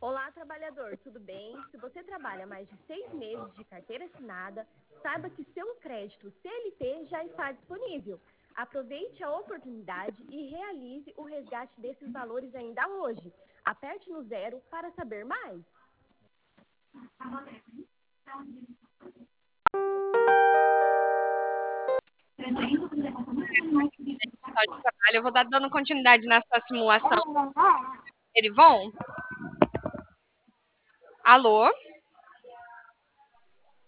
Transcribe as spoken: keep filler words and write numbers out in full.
Olá, trabalhador, tudo bem? Se você trabalha mais de seis meses de carteira assinada, saiba que seu crédito C L T já está disponível. Aproveite a oportunidade e realize o resgate desses valores ainda hoje. Aperte no zero para saber mais. De trabalho. Eu vou dar dando continuidade nessa simulação. Erivon? Alô?